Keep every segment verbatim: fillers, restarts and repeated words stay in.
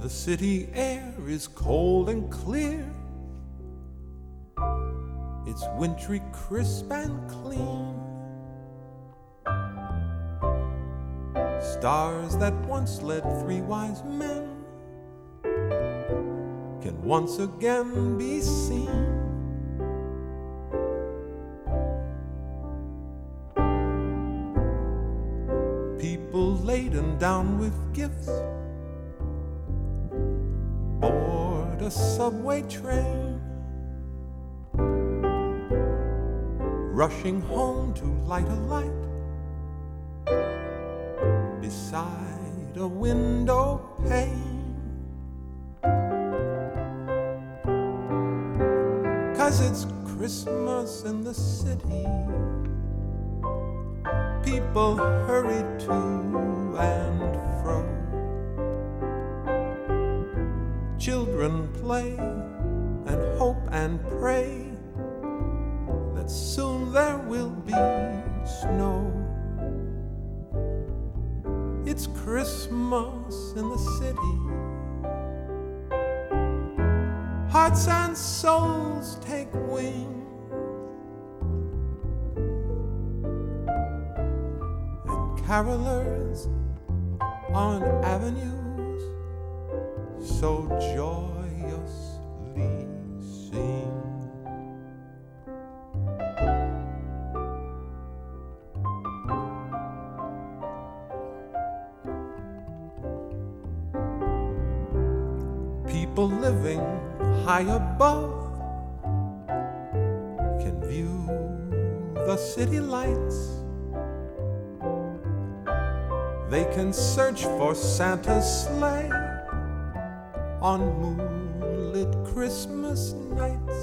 The city air is cold and clear. It's wintry, crisp and clean. Stars that once led three wise men can once again be seen. People laden down with gifts board a subway train, rushing home to light a light beside a window pane. 'Cause it's Christmas in the city. People hurry to and fro. Children play and hope and pray that soon there will be snow. It's Christmas in the city. Hearts and souls take wing, and carolers on avenues so joyously sing. People living high above can view the city lights. They can search for Santa's sleigh on moonlit Christmas nights.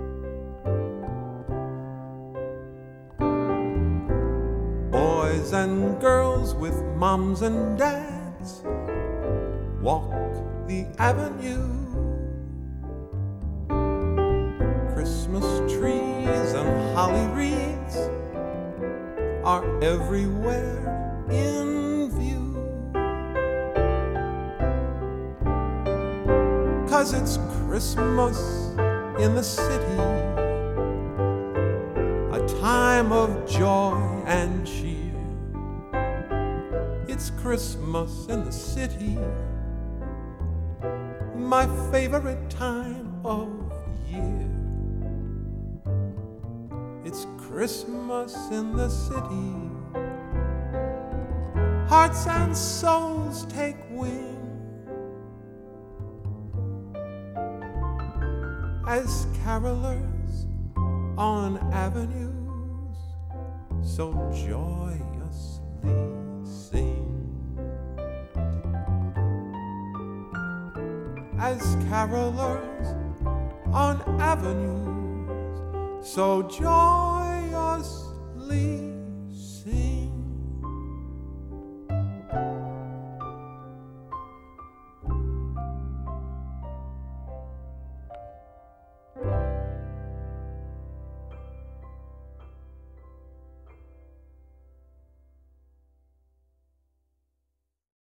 Boys and girls with moms and dads walk the avenue. Christmas trees and holly wreaths are everywhere in view. 'Cause it's Christmas in the city, a time of joy and cheer. It's Christmas in the city, my favorite time of year. It's Christmas in the city. Hearts and souls take wing as carolers on avenues so joyously sing. As carolers on avenues so joyously